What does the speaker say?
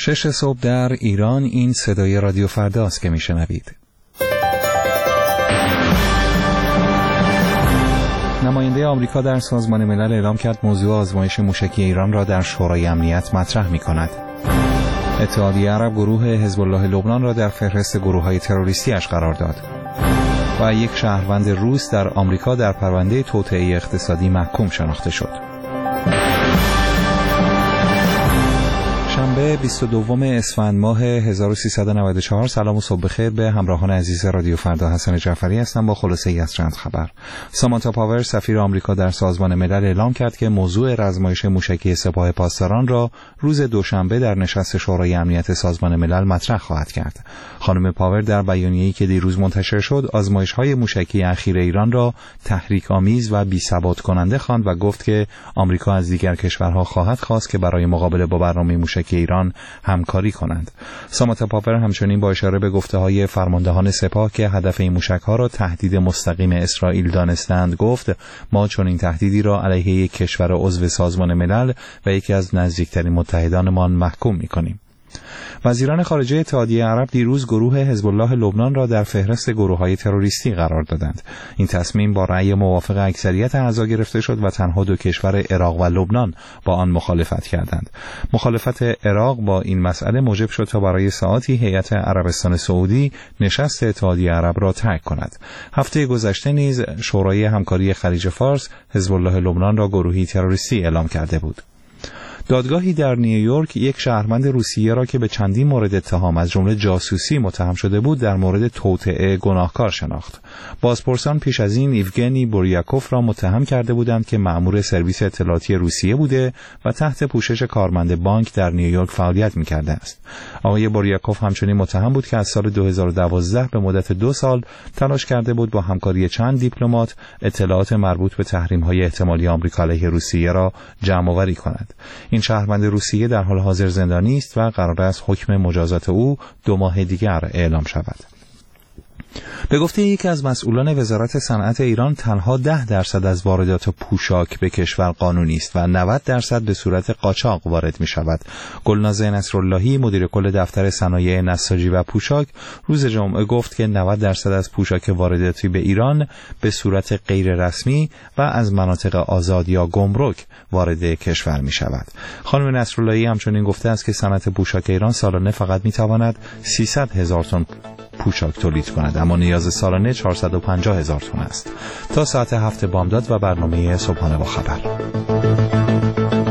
6 صبح در ایران. این صدای رادیو فردا است که میشنوید. نماینده آمریکا در سازمان ملل اعلام کرد موضوع آزمایش موشکی ایران را در شورای امنیت مطرح می‌کند. اتحادیه عرب گروه حزب الله لبنان را در فهرست گروه‌های تروریستی‌اش قرار داد. و یک شهروند روس در آمریکا در پرونده توطئه اقتصادی محکوم شناخته شد. شنبه 22 اسفند ماه 1394. سلام و صبح بخیر به همراهان عزیز رادیو فردا. حسن جعفری هستم با خلاصه‌ای از چند خبر. سامانتا پاور سفیر آمریکا در سازمان ملل اعلام کرد که موضوع رزمایش موشکی سپاه پاسداران را روز دوشنبه در نشست شورای امنیت سازمان ملل مطرح خواهد کرد. خانم پاور در بیانیه‌ای که دیروز منتشر شد، آزمایش‌های موشکی اخیر ایران را تحریک‌آمیز و بی‌ثبات کننده خواند و گفت که آمریکا از دیگر کشورها خواهد خواست که برای مقابله با برنامه موشکی ایران همکاری کنند. سامانتا پاور همچنین با اشاره به گفته‌های فرماندهان سپاه که هدف این موشک‌ها را تهدید مستقیم اسرائیل دانستند گفت ما چنین تهدیدی را علیه یک کشور عضو سازمان ملل و یکی از نزدیکترین متحدانمان محکوم می‌کنیم. وزیران خارجه اتحادیه عرب دیروز گروه حزب الله لبنان را در فهرست گروه‌های تروریستی قرار دادند. این تصمیم با رأی موافق اکثریت اعضا گرفته شد و تنها دو کشور عراق و لبنان با آن مخالفت کردند. مخالفت عراق با این مسئله موجب شد تا برای ساعاتی هیئت عربستان سعودی نشست اتحادیه عرب را ترک کند. هفته گذشته نیز شورای همکاری خلیج فارس حزب الله لبنان را گروهی تروریستی اعلام کرده بود. دادگاهی در نیویورک یک شهروند روسیه را که به چندین مورد اتهام از جمله جاسوسی متهم شده بود در مورد توطئه گناهکار شناخت. بازپرسان پیش از این ایوگنی بوریاکوف را متهم کرده بودند که مأمور سرویس اطلاعاتی روسیه بوده و تحت پوشش کارمند بانک در نیویورک فعالیت می‌کرده است. آقای بوریاکوف همچنین متهم بود که از سال 2012 به مدت 2 سال تلاش کرده بود با همکاری چند دیپلمات اطلاعات مربوط به تحریم‌های احتمالی آمریکا علیه روسیه را جمع‌آوری کند. این شهروند روسیه در حال حاضر زندانی است و قرار است حکم مجازات او 2 ماه دیگر اعلام شود. به گفته یکی از مسئولان وزارت صنعت ایران تنها 10% از واردات پوشاک به کشور قانونی است و 90% به صورت قاچاق وارد می شود. گلناز نصراللهی مدیر کل دفتر صنایع نساجی و پوشاک روز جمعه گفت که 90% از پوشاک وارداتی به ایران به صورت غیر رسمی و از مناطق آزاد یا گمرک وارد کشور می شود. خانم نصراللهی همچنین گفته است که صنعت پوشاک ایران سالانه فقط می تواند 300,000 تن پوشاک تولید کند، اما نیاز سالانه 450,000 تن است. تا ساعت 7 بامداد و برنامه صبحانه با خبر.